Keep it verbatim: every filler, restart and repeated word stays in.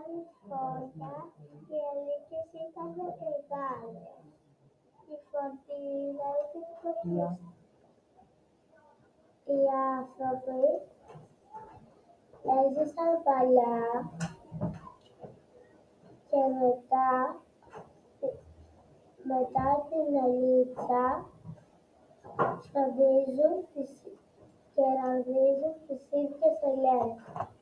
φώτα, οι αλήθειες ήταν μεγάλες. Οι φωτίδες δεν Οι άνθρωποι έζησαν παλιά και μετά, μετά την αλήθεια φροντίζουν τις, και ρανδίζουν τις ίδιες ελιές.